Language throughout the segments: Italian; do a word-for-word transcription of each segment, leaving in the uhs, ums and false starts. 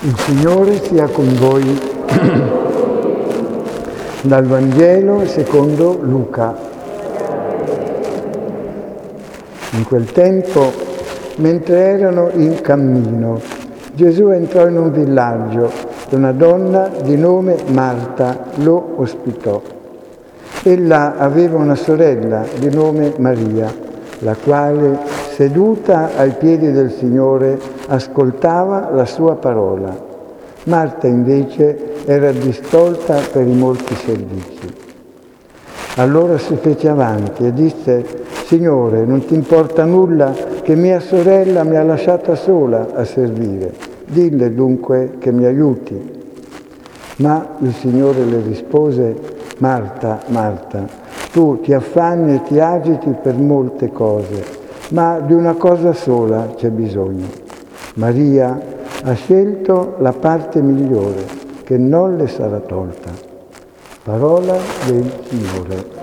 Il Signore sia con voi. Dal Vangelo secondo Luca. In quel tempo, mentre erano in cammino, Gesù entrò in un villaggio e una donna di nome Marta lo ospitò. Ella aveva una sorella di nome Maria, la quale, seduta ai piedi del Signore, ascoltava la sua parola. Marta invece era distolta per i molti servizi. Allora si fece avanti e disse: Signore, non ti importa nulla che mia sorella mi ha lasciata sola a servire? Dille dunque che mi aiuti. Ma il Signore le rispose: Marta, Marta, tu ti affanni e ti agiti per molte cose, ma di una cosa sola c'è bisogno. Maria ha scelto la parte migliore, che non le sarà tolta. Parola del Signore.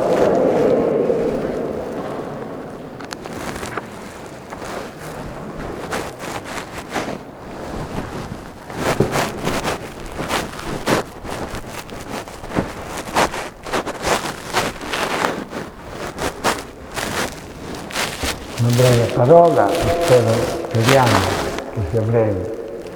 Una breve parola, spero, speriamo che sia breve.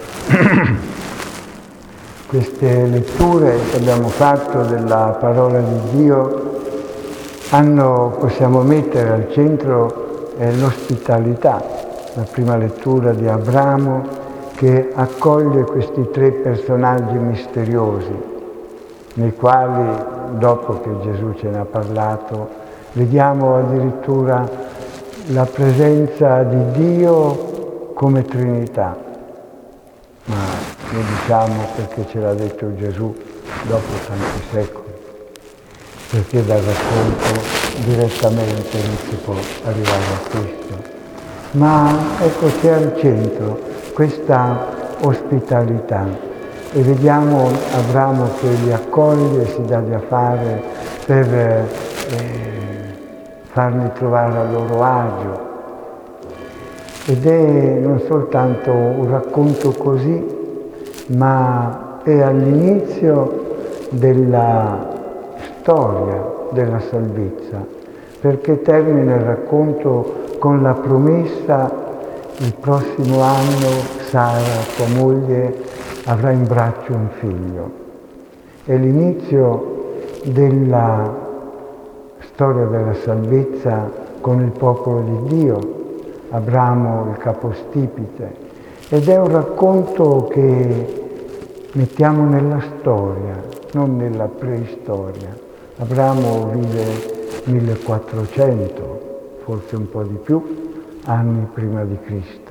Queste letture che abbiamo fatto della parola di Dio hanno, possiamo mettere al centro eh, l'ospitalità. La prima lettura di Abramo che accoglie questi tre personaggi misteriosi, nei quali, dopo che Gesù ce ne ha parlato, vediamo addirittura la presenza di Dio come Trinità, ma lo diciamo perché ce l'ha detto Gesù dopo tanti secoli, perché dal racconto direttamente non si può arrivare a questo. Ma ecco, c'è al centro questa ospitalità e vediamo Abramo che li accoglie, si dà da fare per eh, farli trovare a loro agio. Ed è non soltanto un racconto così, ma è all'inizio della storia della salvezza, perché termina il racconto con la promessa: il prossimo anno Sara, tua moglie, avrà in braccio un figlio. È l'inizio della storia della salvezza con il popolo di Dio, Abramo il capostipite, ed è un racconto che mettiamo nella storia, non nella preistoria. Abramo vive millequattrocento, forse un po' di più, anni prima di Cristo,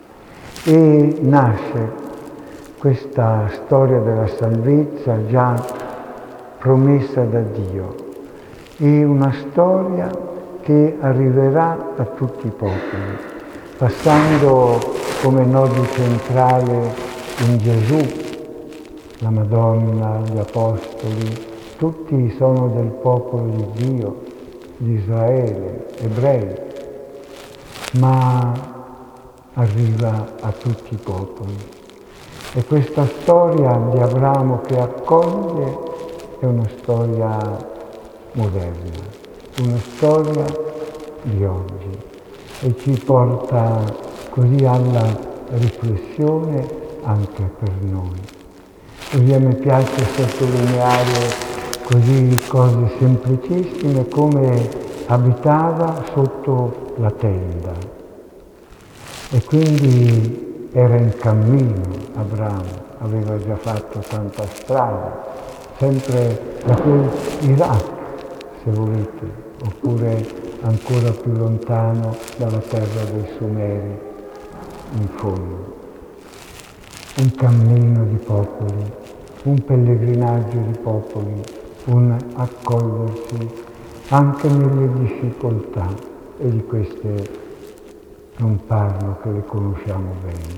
e nasce questa storia della salvezza già promessa da Dio. È una storia che arriverà a tutti i popoli, passando come nodo centrale in Gesù, la Madonna, gli Apostoli, tutti sono del popolo di Dio, di Israele, ebrei, ma arriva a tutti i popoli. E questa storia di Abramo che accoglie è una storia moderna, una storia di oggi, e ci porta così alla riflessione anche per noi. Così a me piace sottolineare così cose semplicissime come abitava sotto la tenda e quindi era in cammino Abramo, aveva già fatto tanta strada, sempre da quel Iraq, se volete, oppure ancora più lontano dalla terra dei Sumeri, in fondo. Un cammino di popoli, un pellegrinaggio di popoli, un accogliersi anche nelle difficoltà, e di queste non parlo, che le conosciamo bene.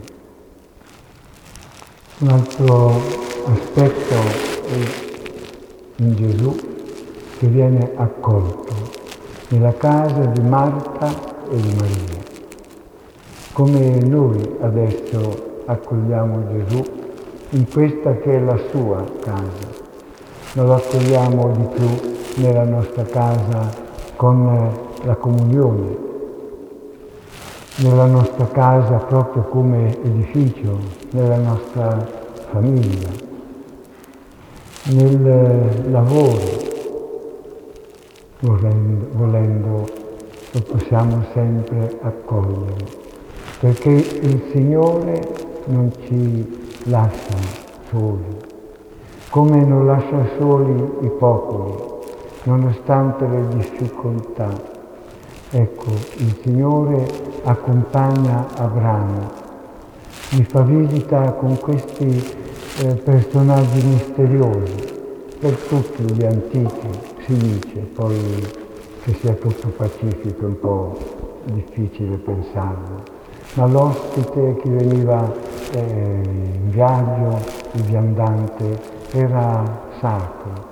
Un altro aspetto è in Gesù che viene accolto nella casa di Marta e di Maria. Come noi adesso accogliamo Gesù in questa che è la sua casa. Non lo accogliamo di più nella nostra casa con la comunione, nella nostra casa proprio come edificio, nella nostra famiglia, nel lavoro, volendo, volendo lo possiamo sempre accogliere, perché il Signore non ci lascia soli, come non lascia soli i popoli, nonostante le difficoltà. Ecco, il Signore accompagna Abramo, gli fa visita con questi eh, personaggi misteriosi. Per tutti gli antichi si dice, poi che sia tutto pacifico è un po' difficile pensarlo, ma l'ospite che veniva eh, in viaggio, il viandante, era sacro.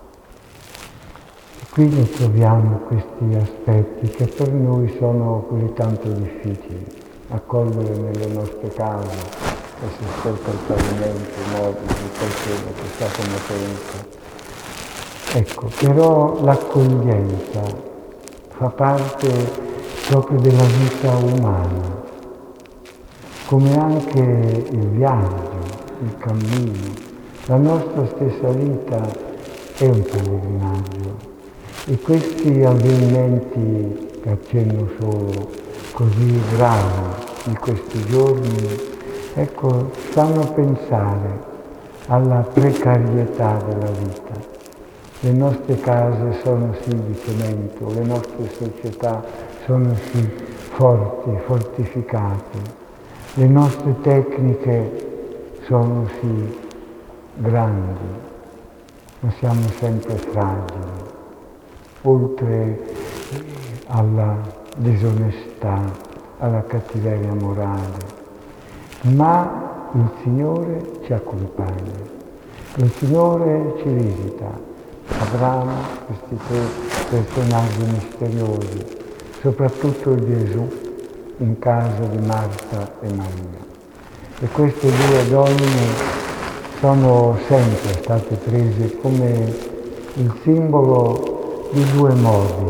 Qui ne troviamo questi aspetti che per noi sono così tanto difficili, accogliere nelle nostre case, che si aspetta il pavimento, i mobili, qualcuno che sta come pensa. Ecco, però l'accoglienza fa parte proprio della vita umana, come anche il viaggio, il cammino. La nostra stessa vita è un pellegrinaggio. E questi avvenimenti, che accenno solo, così gravi di questi giorni, ecco, fanno pensare alla precarietà della vita. Le nostre case sono sì di cemento, le nostre società sono sì forti, fortificate, le nostre tecniche sono sì grandi, ma siamo sempre fragili. Oltre alla disonestà, alla cattiveria morale, ma il Signore ci accompagna, il Signore ci visita. Abramo, questi tre personaggi misteriosi, soprattutto Gesù in casa di Marta e Maria. E queste due donne sono sempre state prese come il simbolo di due modi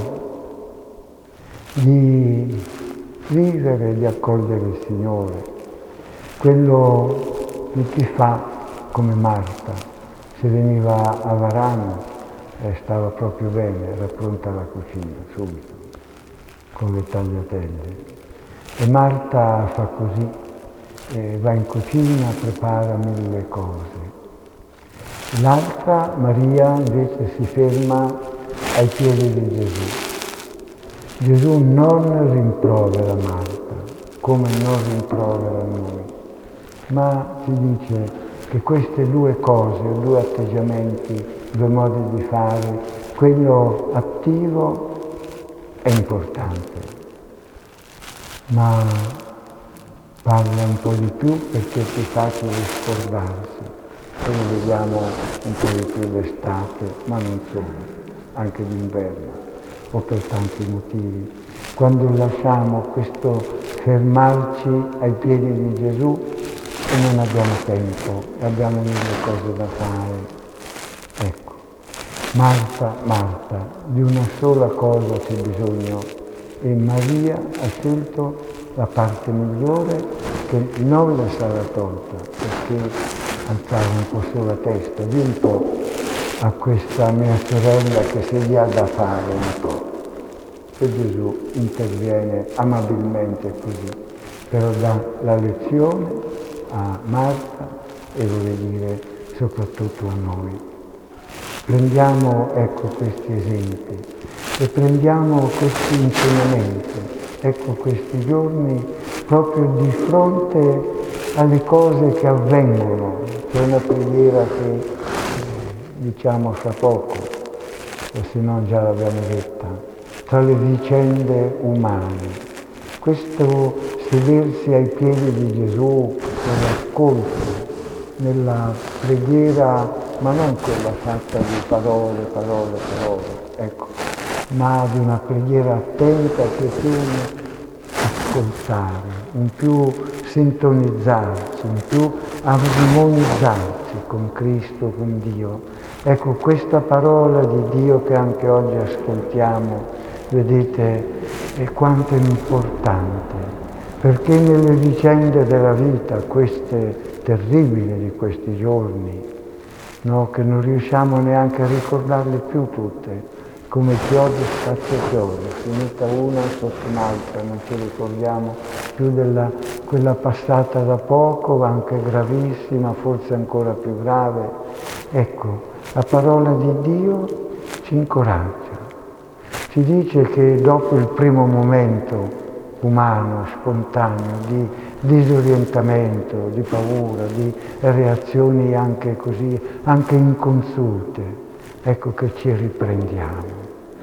di vivere e di accogliere il Signore. Quello di chi fa come Marta, se veniva a Varano eh, stava proprio bene, era pronta la cucina subito, con le tagliatelle. E Marta fa così, eh, va in cucina, prepara mille cose. L'altra, Maria, invece si ferma ai piedi di Gesù. Gesù non rimprovera Marta, come non rimprovera noi, ma ci dice che queste due cose, due atteggiamenti, due modi di fare, quello attivo è importante, ma parla un po' di più perché è più facile scordarsi. E lo vediamo un po' di più d'estate, ma non solo, anche d'inverno, o per tanti motivi. Quando lasciamo questo fermarci ai piedi di Gesù e non abbiamo tempo, abbiamo mille cose da fare. Ecco, Marta, Marta, di una sola cosa c'è bisogno e Maria ha scelto la parte migliore che non le sarà tolta, perché alzare un po' sulla testa, di un po' a questa mia sorella che se gli ha da fare un po'. E Gesù interviene amabilmente così, però dà la lezione a Marta e vuole dire soprattutto a noi. Prendiamo ecco questi esempi e prendiamo questi insegnamenti, ecco questi giorni proprio di fronte alle cose che avvengono. C'è una preghiera che diciamo fra poco, o se no già l'abbiamo detta, tra le vicende umane. Questo sedersi ai piedi di Gesù nell'ascolto, nella preghiera, ma non quella fatta di parole, parole, parole, ecco, ma di una preghiera attenta che è più un ascoltare, un più sintonizzarci, in più armonizzarci con Cristo, con Dio. Ecco, questa parola di Dio che anche oggi ascoltiamo, vedete, è quanto è importante, perché nelle vicende della vita, queste terribili di questi giorni, no, che non riusciamo neanche a ricordarle più tutte, come chiodi stacciatori, finita una sotto un'altra, non ci ricordiamo più della quella passata da poco, anche gravissima, forse ancora più grave. Ecco, la parola di Dio ci incoraggia, ci dice che dopo il primo momento umano, spontaneo, di disorientamento, di paura, di reazioni anche così, anche inconsulte, ecco che ci riprendiamo,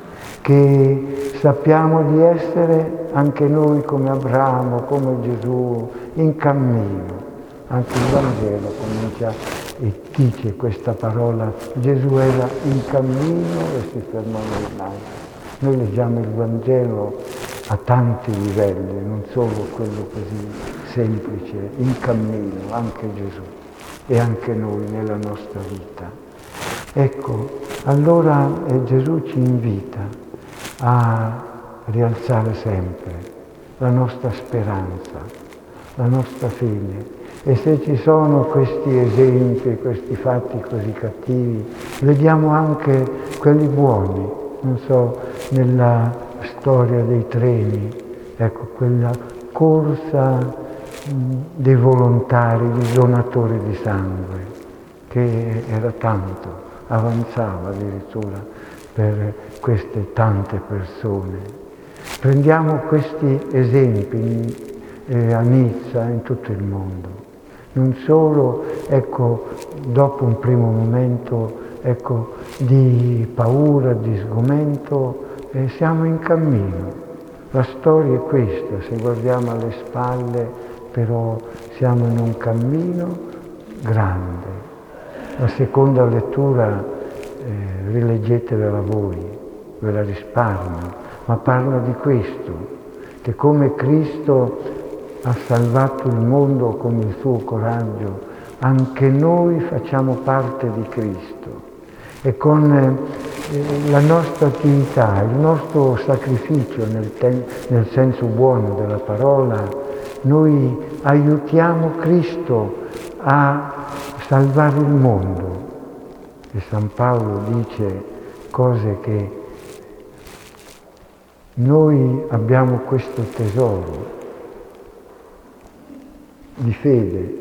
che sappiamo di essere anche noi come Abramo, come Gesù, in cammino. Anche il Vangelo comincia e dice questa parola, Gesù era in cammino e si fermò nel mare. Noi leggiamo il Vangelo a tanti livelli, non solo quello così semplice, in cammino, anche Gesù e anche noi nella nostra vita. Ecco, allora eh, Gesù ci invita a rialzare sempre la nostra speranza, la nostra fede. E se ci sono questi esempi, questi fatti così cattivi, vediamo anche quelli buoni. Non so, nella storia dei treni, ecco, quella corsa mh, dei volontari, dei donatori di sangue, che era tanto, avanzava addirittura per queste tante persone. Prendiamo questi esempi in, eh, a Nizza, in tutto il mondo. Non solo, ecco, dopo un primo momento, ecco, di paura, di sgomento, eh, siamo in cammino. La storia è questa, se guardiamo alle spalle, però siamo in un cammino grande. La seconda lettura, eh, rileggetevela voi, ve la risparmio, ma parla di questo, che come Cristo ha salvato il mondo con il suo coraggio, anche noi facciamo parte di Cristo e con eh, la nostra attività, il nostro sacrificio nel, ten- nel senso buono della parola, noi aiutiamo Cristo a salvare il mondo. E San Paolo dice cose che noi abbiamo questo tesoro di fede,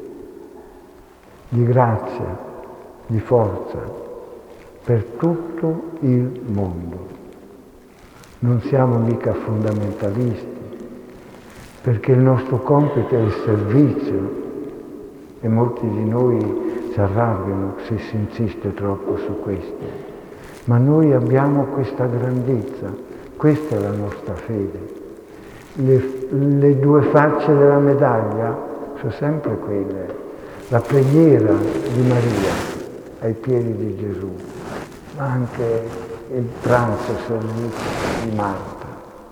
di grazia, di forza per tutto il mondo. Non siamo mica fondamentalisti, perché il nostro compito è il servizio e molti di noi si arrabbiano se si insiste troppo su questo. Ma noi abbiamo questa grandezza, questa è la nostra fede. Le, le due facce della medaglia sono sempre quelle, la preghiera di Maria ai piedi di Gesù, ma anche il pranzo servito di Marta.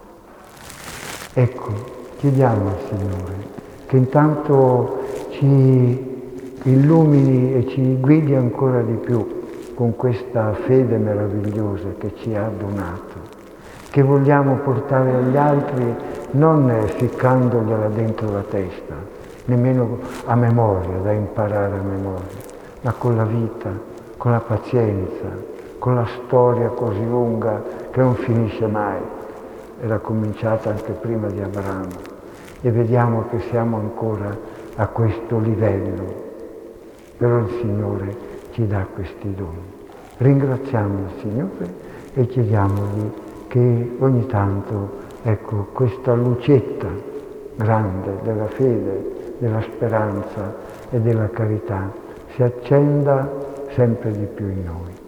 Ecco, chiediamo al Signore che intanto ci illumini e ci guidi ancora di più con questa fede meravigliosa che ci ha donato, che vogliamo portare agli altri non ficcandogliela dentro la testa, nemmeno a memoria, da imparare a memoria, ma con la vita, con la pazienza, con la storia così lunga che non finisce mai. Era cominciata anche prima di Abramo e vediamo che siamo ancora a questo livello, però il Signore ci dà questi doni. Ringraziamo il Signore e chiediamogli che ogni tanto, ecco, questa lucetta grande della fede, della speranza e della carità si accenda sempre di più in noi.